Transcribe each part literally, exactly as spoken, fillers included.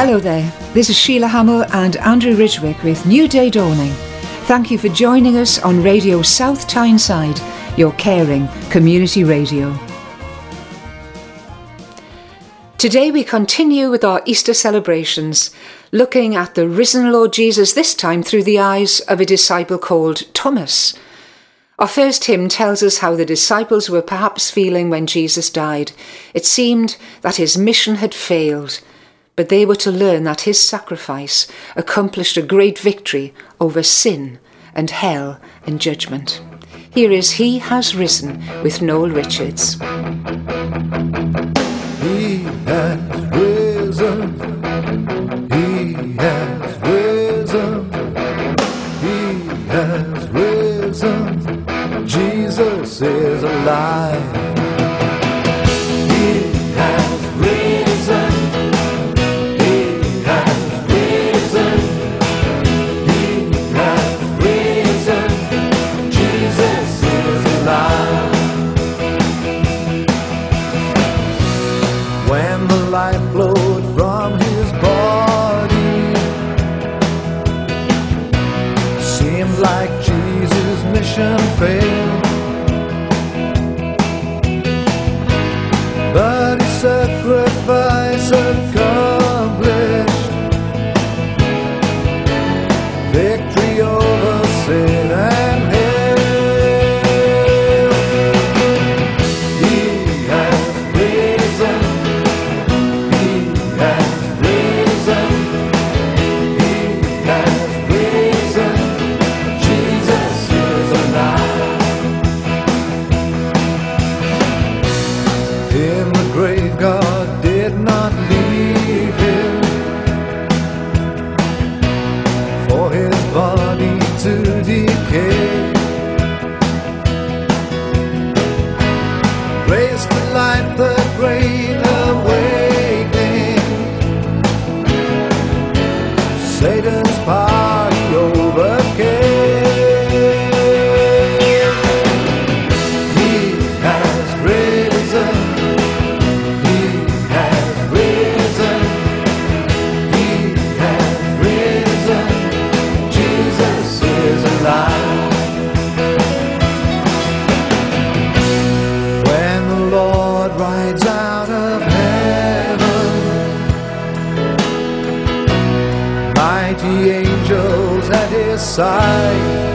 Hello there, this is Sheila Hamill and Andrew Ridgwick with New Day Dawning. Thank you for joining us on Radio South Tyneside, your caring community radio. Today we continue with our Easter celebrations, looking at the risen Lord Jesus, this time through the eyes of a disciple called Thomas. Our first hymn tells us how the disciples were perhaps feeling when Jesus died. It seemed that his mission had failed, but they were to learn that his sacrifice accomplished a great victory over sin and hell and judgment. Here is He Has Risen with Noel Richards. He has risen, He has risen, He has risen, Jesus is alive. He has risen, He has risen, He has risen, Jesus is alive. When the life flowed from his body, seemed like Jesus' mission failed, but his sacrifice accomplished victory over sin and hell. He has risen, He has risen, He has risen, Jesus is alive. In the grave God did not leave him for his body to decay. Raised to life the great awakening, Satan's party overcame. He has risen, He has risen, He has risen, Jesus is alive. When the Lord rides out of heaven, mighty angels at his side,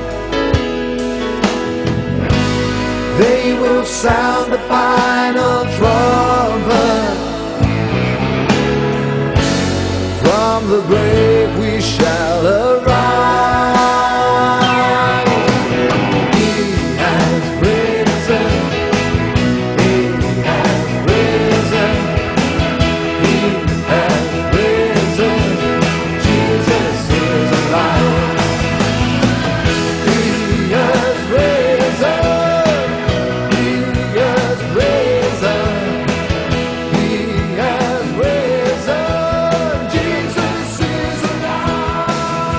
they will sound the final trumpet. From the grave we shall arise. He has risen, He has risen, He has risen, Jesus is alive. He has risen, He has risen, He has risen, Jesus is alive.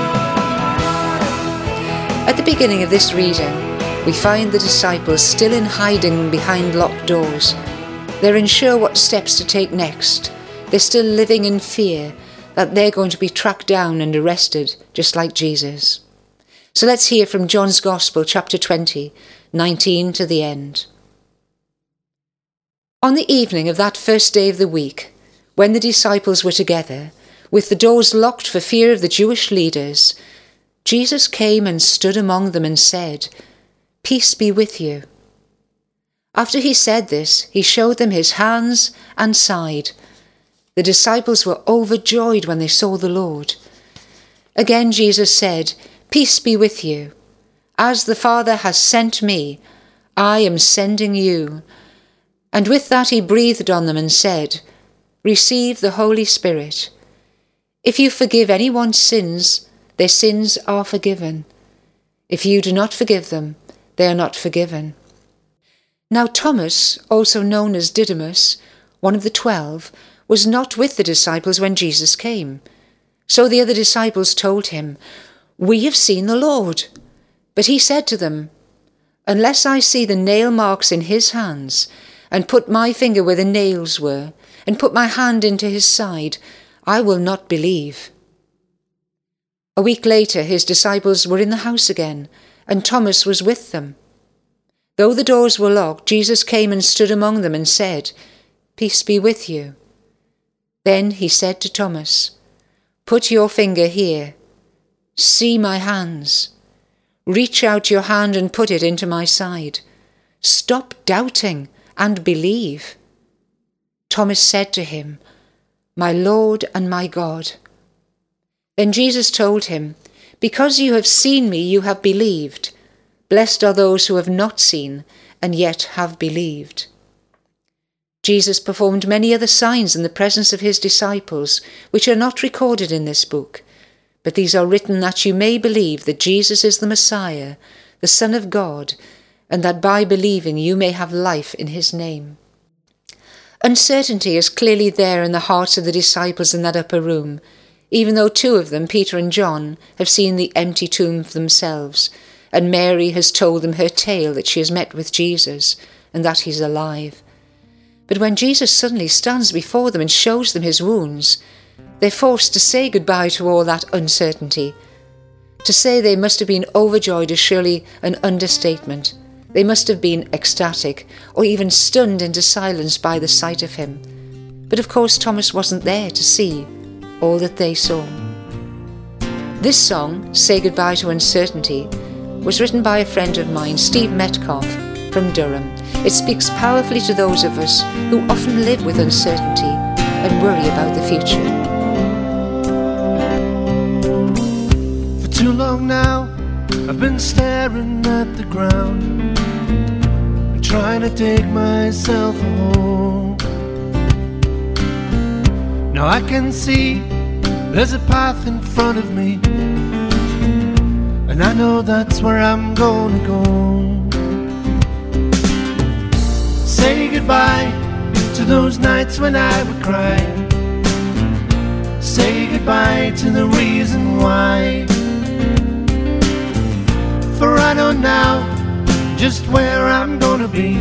At the beginning of this reading, we find the disciples still in hiding behind locked doors. They're unsure what steps to take next. They're still living in fear that they're going to be tracked down and arrested, just like Jesus. So let's hear from John's Gospel, chapter twenty, nineteen to the end. On the evening of that first day of the week, when the disciples were together, with the doors locked for fear of the Jewish leaders, Jesus came and stood among them and said, "Peace be with you." After he said this, he showed them his hands and side. The disciples were overjoyed when they saw the Lord. Again Jesus said, "Peace be with you. As the Father has sent me, I am sending you." And with that he breathed on them and said, "Receive the Holy Spirit. If you forgive anyone's sins, their sins are forgiven. If you do not forgive them, they are not forgiven." Now Thomas, also known as Didymus, one of the twelve, was not with the disciples when Jesus came. So the other disciples told him, "We have seen the Lord." But he said to them, "Unless I see the nail marks in his hands, and put my finger where the nails were, and put my hand into his side, I will not believe." A week later, his disciples were in the house again, and Thomas was with them. Though the doors were locked, Jesus came and stood among them and said, "Peace be with you." Then he said to Thomas, "Put your finger here. See my hands. Reach out your hand and put it into my side. Stop doubting and believe." Thomas said to him, "My Lord and my God." Then Jesus told him, "Because you have seen me, you have believed. Blessed are those who have not seen and yet have believed." Jesus performed many other signs in the presence of his disciples, which are not recorded in this book, but these are written that you may believe that Jesus is the Messiah, the Son of God, and that by believing you may have life in his name. Uncertainty is clearly there in the hearts of the disciples in that upper room, even though two of them, Peter and John, have seen the empty tomb for themselves, and Mary has told them her tale that she has met with Jesus and that he's alive. But when Jesus suddenly stands before them and shows them his wounds, they're forced to say goodbye to all that uncertainty. To say they must have been overjoyed is surely an understatement. They must have been ecstatic, or even stunned into silence by the sight of him. But of course Thomas wasn't there to see all that they saw. This song, Say Goodbye to Uncertainty, was written by a friend of mine, Steve Metcalf, from Durham. It speaks powerfully to those of us who often live with uncertainty and worry about the future. For too long now, I've been staring at the ground and trying to dig myself a hole. Now I can see there's a path in front of me, and I know that's where I'm gonna go. Say goodbye to those nights when I would cry. Say goodbye to the reason why. For I know now just where I'm gonna be.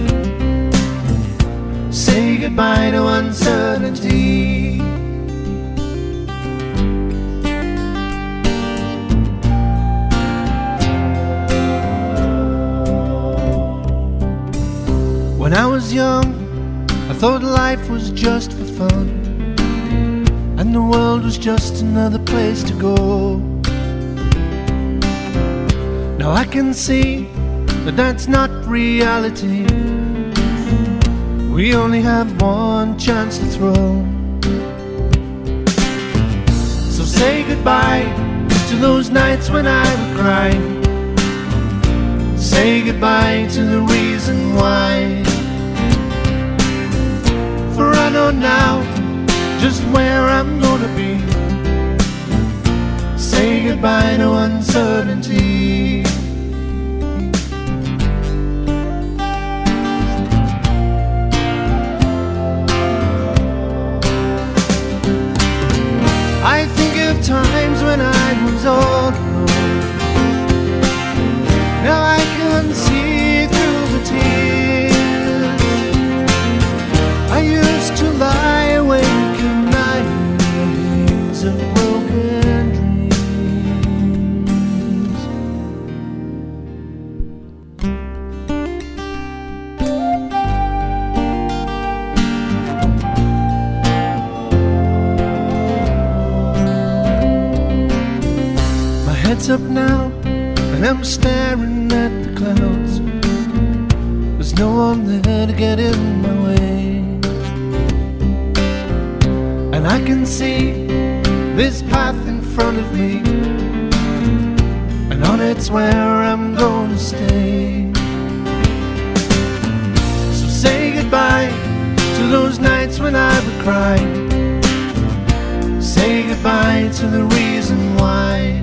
Say goodbye to uncertainty. When I was young, I thought life was just for fun, and the world was just another place to go. Now I can see that that's not reality. We only have one chance to throw. So say goodbye to those nights when I would cry. Say goodbye to the reason why. For I know now just where I'm gonna be. Say goodbye to uncertainty. I think of times when I was all alone. Now I can see through the tears. I used to lie awake at nights of broken dreams. My head's up now and I'm staring at the clouds. There's no one there to get in my way. And I can see this path in front of me, and on it's where I'm gonna stay. So say goodbye to those nights when I would cry. Say goodbye to the reason why.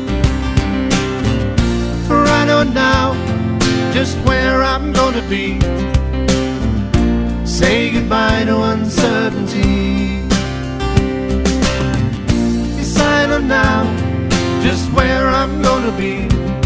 For I know now just where I'm gonna be. Say goodbye to uncertainty. I know now just where I'm gonna be.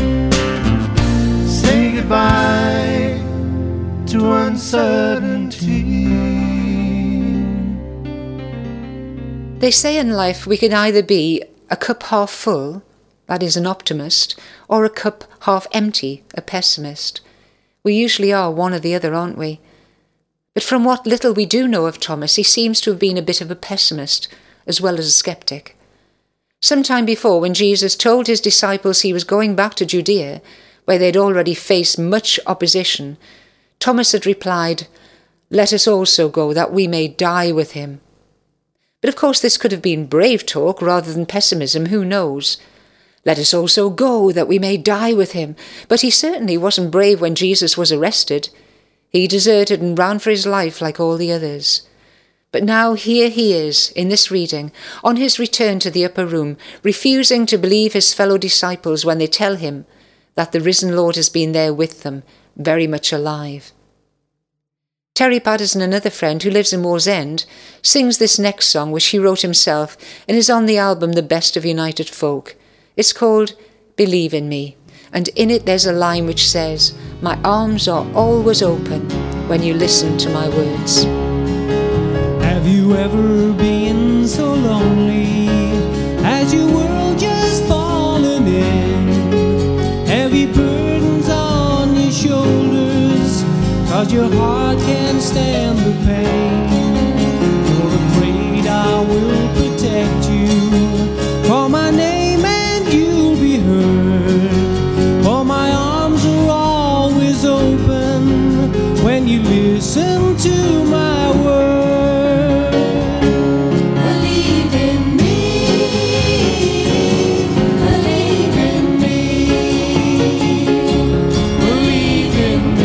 Say goodbye to uncertainty. They say in life we can either be a cup half full, that is an optimist, or a cup half empty, a pessimist. We usually are one or the other, aren't we? But from what little we do know of Thomas, he seems to have been a bit of a pessimist as well as a skeptic. Sometime before, when Jesus told his disciples he was going back to Judea, where they'd already faced much opposition, Thomas had replied, "Let us also go, that we may die with him." But of course this could have been brave talk rather than pessimism, who knows? Let us also go, that we may die with him. But he certainly wasn't brave when Jesus was arrested. He deserted and ran for his life like all the others. But now here he is, in this reading, on his return to the upper room, refusing to believe his fellow disciples when they tell him that the risen Lord has been there with them, very much alive. Terry Patterson, another friend who lives in Wallsend, sings this next song, which he wrote himself and is on the album The Best of United Folk. It's called Believe in Me, and in it there's a line which says, "My arms are always open when you listen to my words." Have you ever been so lonely? Has your world just fallen in? Heavy burdens on your shoulders, 'cause your heart can't stand the pain. You're afraid I will protect you. Call my name and you'll be heard. For my arms are always open when you listen to my word. Believe in me, believe in me, believe in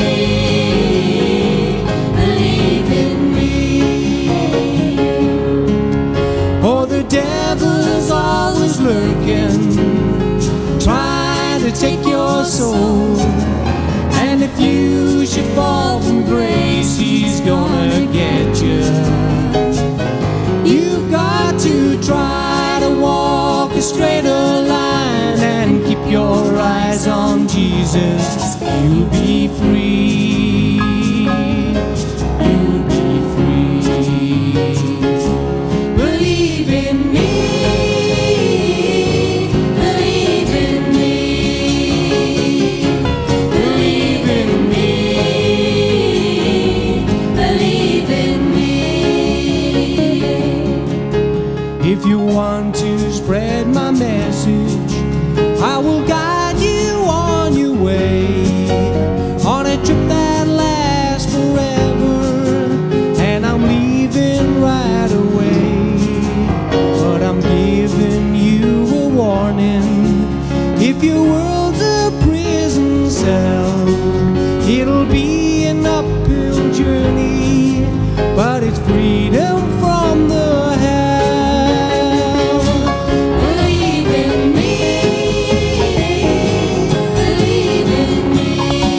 me, believe in me. Oh, the devil's always lurking, trying to take your soul. And if you should fall from grace, he's gonna get you. You've got to try to walk a straighter line and keep your eyes on Jesus. You'll be free. You'll be free. Believe in me. Believe in me. Believe in me. Believe in me. If you want to spread my message, I will guide you on your way, on a trip that lasts forever, and I'm leaving right away. But I'm giving you a warning. If your world's a prison cell, it'll be an uphill journey, but it's freedom from the hell. Believe in me. Believe in me.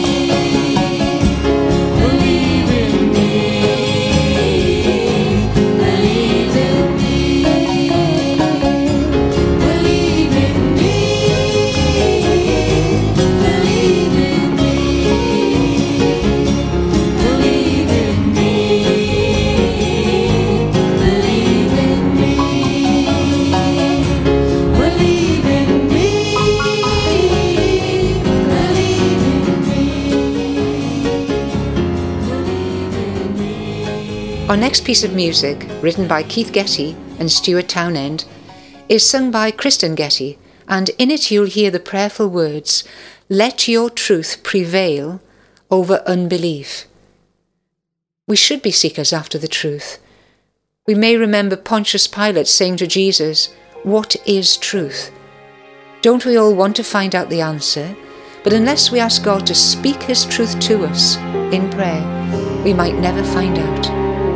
Believe in me. Believe in me. Believe in me. Believe in me. Believe in me. Believe in me. Believe in me. Our next piece of music, written by Keith Getty and Stuart Townend, is sung by Kristen Getty, and in it you'll hear the prayerful words, "Let your truth prevail over unbelief." We should be seekers after the truth. We may remember Pontius Pilate saying to Jesus, "What is truth?" Don't we all want to find out the answer? But unless we ask God to speak his truth to us in prayer, we might never find out.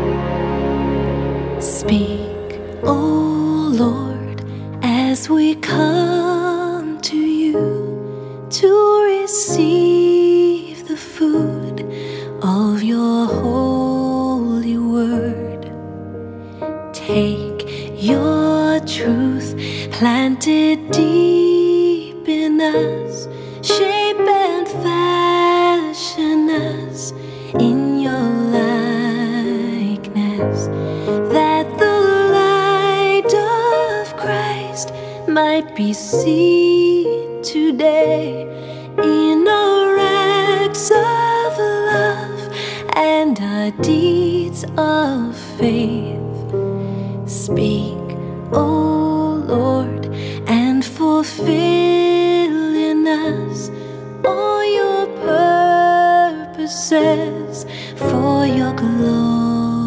Speak, O Lord, as we come to you to receive the food of your holy word. Take your truth planted deep in us, shape and fashion us in your likeness, that the light might be seen today in our acts of love and our deeds of faith. Speak, O Lord, and fulfill in us all your purposes for your glory.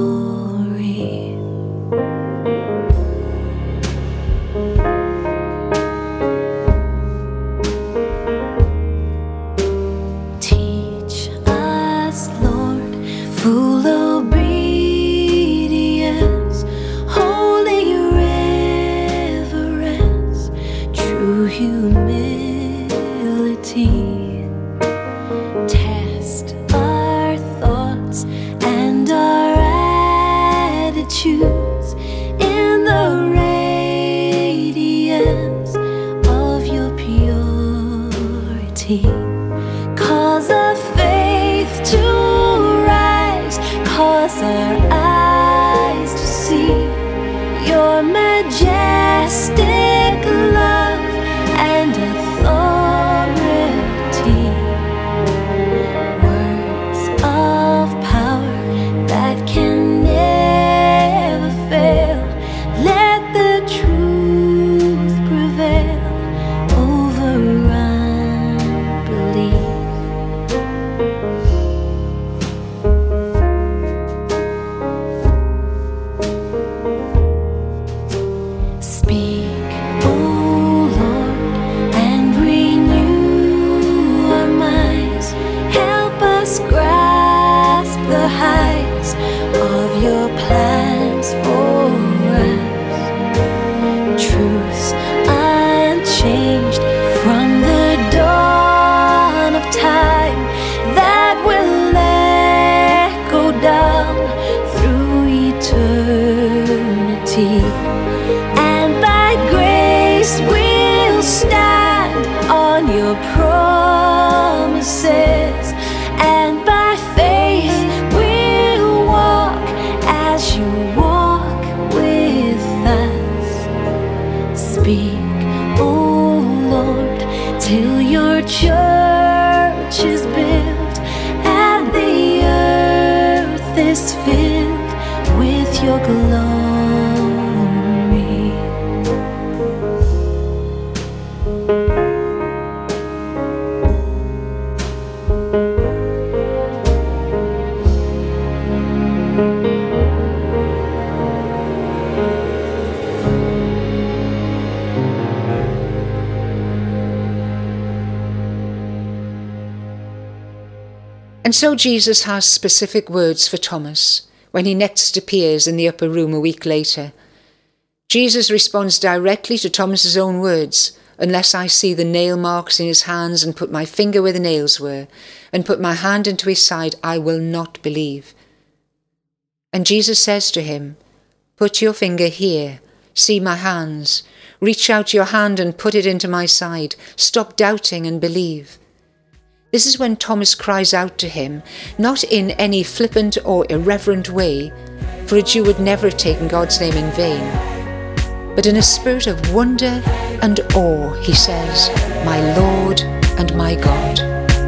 Teach us, Lord, full obedience, holy reverence, true humility. Test our thoughts and our attitudes in the radiance of your purity. Cause our faith to rise, cause our eyes to see your majestic love and authority. Words of power that can never fail. Let the truth prevail over unbelief. Speak, O Lord, and renew our minds. Help us grasp the heights of your plans for us. Truths unchanged from the dawn of time that will echo down through eternity. And by grace we'll stand on your promises, and by faith we'll walk as you walk with us. Speak, O Lord, till your church is built and the earth is filled with your glory. And so Jesus has specific words for Thomas when he next appears in the upper room a week later. Jesus responds directly to Thomas's own words, "Unless I see the nail marks in his hands and put my finger where the nails were and put my hand into his side, I will not believe." And Jesus says to him, "Put your finger here, see my hands, reach out your hand and put it into my side, stop doubting and believe." This is when Thomas cries out to him, not in any flippant or irreverent way, for a Jew would never have taken God's name in vain, but in a spirit of wonder and awe, he says, "My Lord and my God."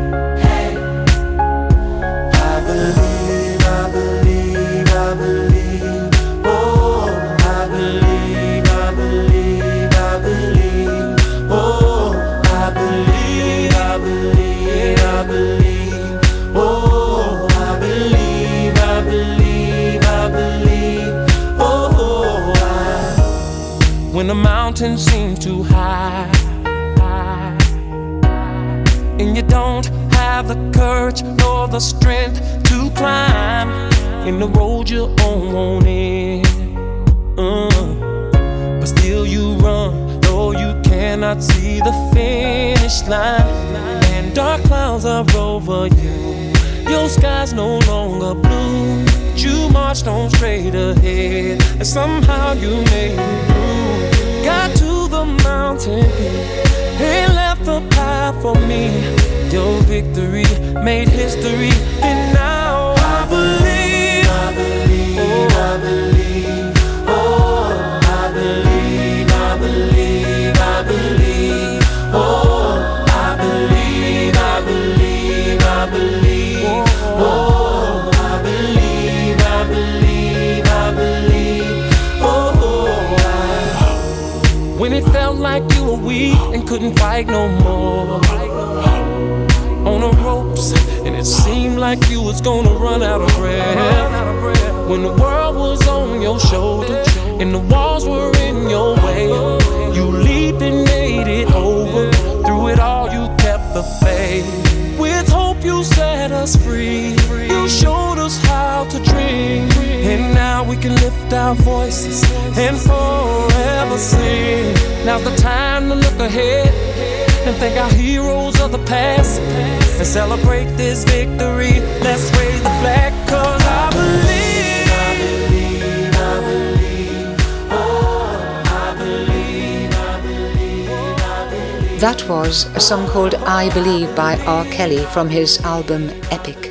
I believe, I believe, I believe. Oh, I believe, I believe, I believe. Oh, I believe, I believe, I believe. Oh, I believe, I believe, I believe. Oh, I. When the mountains seem too high, and you don't have the courage nor the strength to climb, in the road you're on it, uh, but still you run, though you cannot see the finish line, and dark clouds are over you, your sky's no longer blue, but you marched on straight ahead, and somehow you made it through, got to the mountain peak, and left a path for me. Your victory made history, and now I believe, I believe, oh, I believe, oh, I believe, I believe, I believe. weak and couldn't fight no more. On the ropes, and it seemed like you was gonna run out of breath. When the world was on your shoulder and the walls were in your way, you leaped and made it over. Through it all, you kept the faith. With hope, you set us free. You showed us how to dream, and now we can lift our voices and forever sing. Now's the time to look ahead and thank our heroes of the past and celebrate this victory. Let's raise the flag, 'cause I believe, I believe, I believe, oh, I believe, I believe, I believe. That was a song called I Believe by R. Kelly from his album Epic.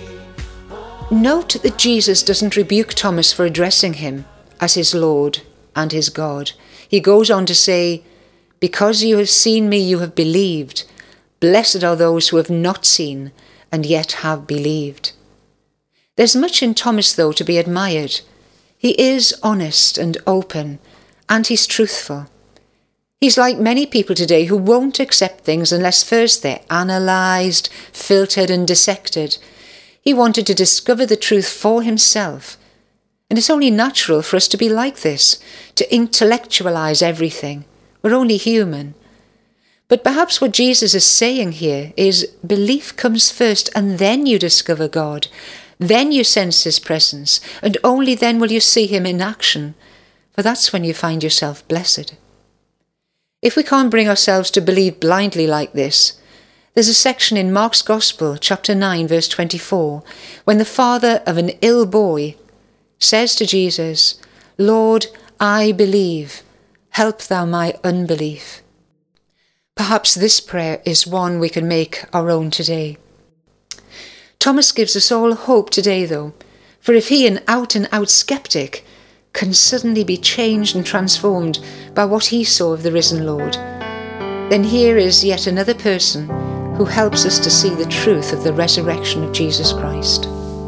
Note that Jesus doesn't rebuke Thomas for addressing him as his Lord and his God. He goes on to say, "Because you have seen me, you have believed. Blessed are those who have not seen and yet have believed." There's much in Thomas, though, to be admired. He is honest and open, and he's truthful. He's like many people today who won't accept things unless first they're analysed, filtered and dissected. He wanted to discover the truth for himself. And it's only natural for us to be like this, to intellectualise everything. We're only human. But perhaps what Jesus is saying here is belief comes first, and then you discover God. Then you sense his presence, and only then will you see him in action, for that's when you find yourself blessed. If we can't bring ourselves to believe blindly like this, there's a section in Mark's Gospel, chapter nine, verse twenty-four, when the father of an ill boy says to Jesus, "Lord, I believe. Help thou my unbelief." Perhaps this prayer is one we can make our own today. Thomas gives us all hope today, though, for if he, an out-and-out skeptic, can suddenly be changed and transformed by what he saw of the risen Lord, then here is yet another person who helps us to see the truth of the resurrection of Jesus Christ.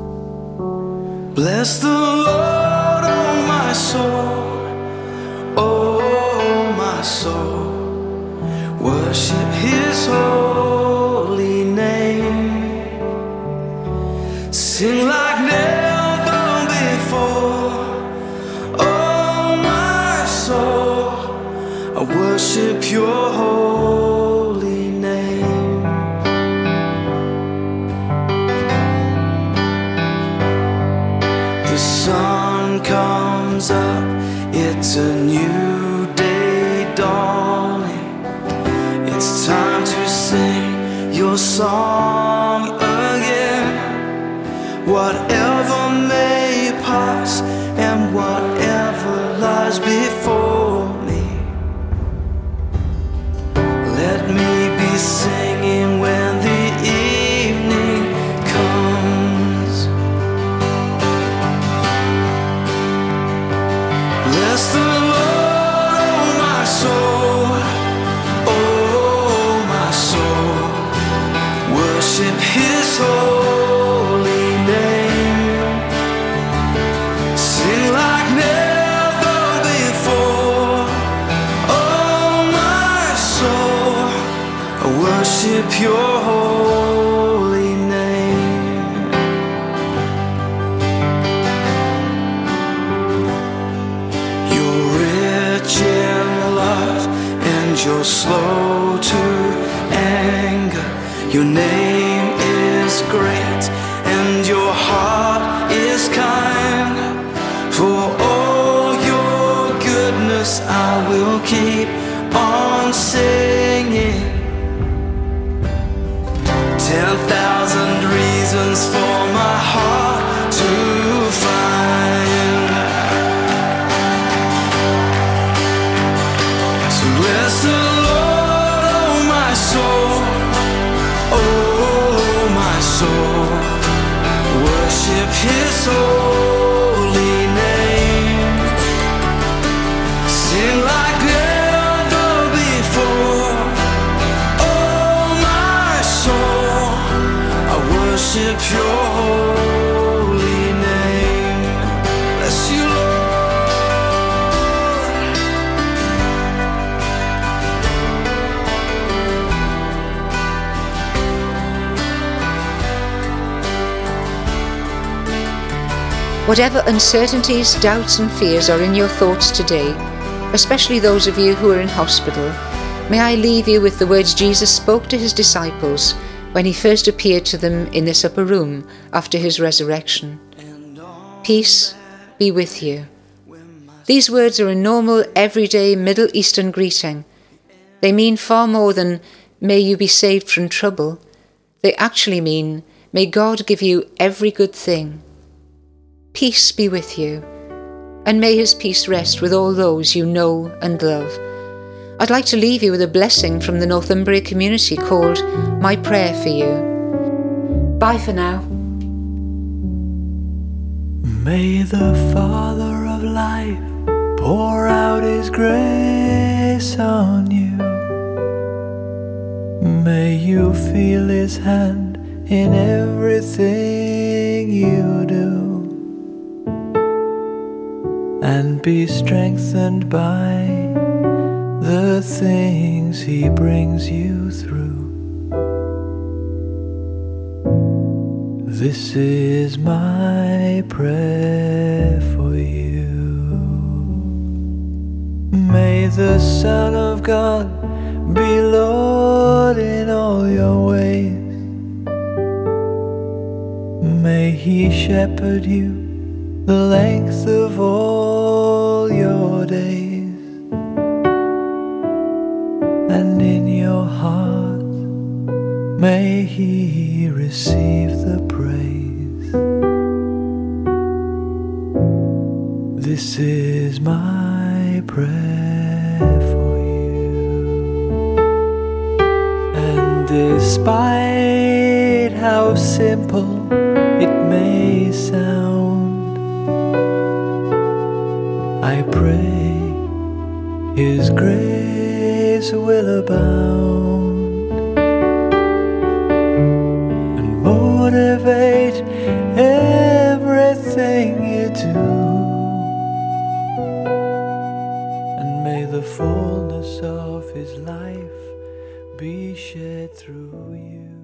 Bless the Lord, oh my soul, oh my soul, worship his holy name, sing like never before, oh my soul, I worship your holy name. The sun comes up, it's a new day dawning. It's time to sing your song again. Whatever may pass and whatever lies before me, let me be singing when the evening comes. Bless the Lord, oh my soul, oh my soul, worship his holy name, sing like never before, oh my soul, I worship your holy name. You're rich in love and you're slow to anger. Your name is great and your heart is kind. For all your goodness I will keep on singing. Ten thousand reasons for my heart to find. So bless the Lord, oh my soul, oh my soul, worship his holy name, sing like never before, oh my soul, I worship your holy name. Bless you, Lord. Whatever uncertainties, doubts and fears are in your thoughts today, especially those of you who are in hospital, may I leave you with the words Jesus spoke to his disciples when he first appeared to them in this upper room after his resurrection. Peace be with you. These words are a normal, everyday Middle Eastern greeting. They mean far more than, may you be saved from trouble. They actually mean, may God give you every good thing. Peace be with you, and may his peace rest with all those you know and love. I'd like to leave you with a blessing from the Northumbria community called My Prayer for You. Bye for now. May the Father of life pour out his grace on you. May you feel his hand in everything you do, and be strengthened by the things he brings you through. This is my prayer for you. May the Son of God be Lord in all your ways. May he shepherd you the length of all your days, and in your heart may he receive the praise. This is my prayer for you. And despite how simple it may sound, I pray his grace will abound and motivate everything you do, and may the fullness of his life be shed through you.